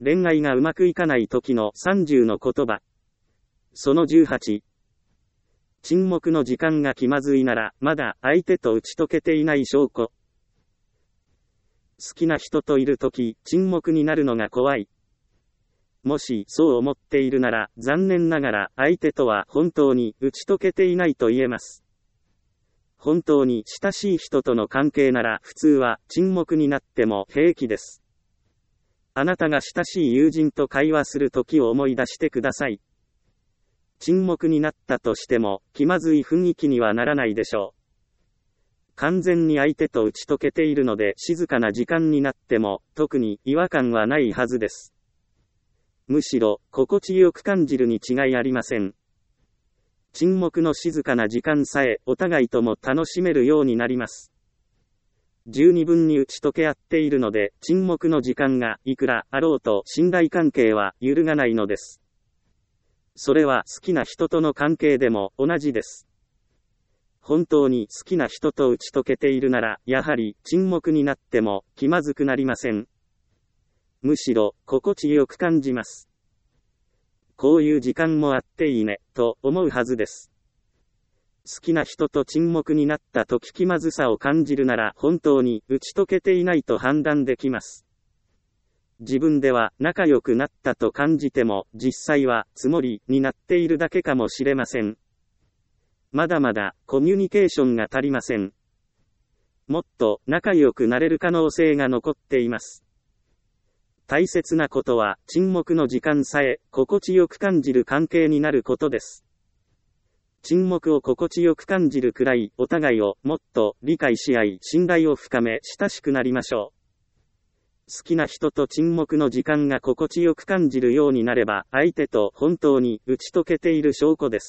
恋愛がうまくいかない時の30の言葉。その18。沈黙の時間が気まずいなら、まだ相手と打ち解けていない証拠。好きな人といるとき、沈黙になるのが怖い。もしそう思っているなら、残念ながら相手とは本当に打ち解けていないと言えます。本当に親しい人との関係なら普通は沈黙になっても平気です。あなたが親しい友人と会話するときを思い出してください。沈黙になったとしても気まずい雰囲気にはならないでしょう。完全に相手と打ち解けているので静かな時間になっても特に違和感はないはずです。むしろ心地よく感じるに違いありません。沈黙の静かな時間さえお互いとも楽しめるようになります。十二分に打ち解け合っているので沈黙の時間がいくらあろうと信頼関係は揺るがないのです。それは好きな人との関係でも同じです。本当に好きな人と打ち解けているならやはり沈黙になっても気まずくなりません。むしろ心地よく感じます。こういう時間もあっていいねと思うはずです。好きな人と沈黙になった時気まずさを感じるなら本当に打ち解けていないと判断できます。自分では仲良くなったと感じても実際はつもりになっているだけかもしれません。まだまだコミュニケーションが足りません。もっと仲良くなれる可能性が残っています。大切なことは沈黙の時間さえ心地よく感じる関係になることです。沈黙を心地よく感じるくらいお互いをもっと理解し合い信頼を深め親しくなりましょう。好きな人と沈黙の時間が心地よく感じるようになれば相手と本当に打ち解けている証拠です。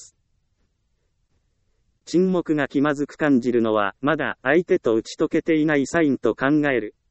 沈黙が気まずく感じるのはまだ相手と打ち解けていないサインと考える。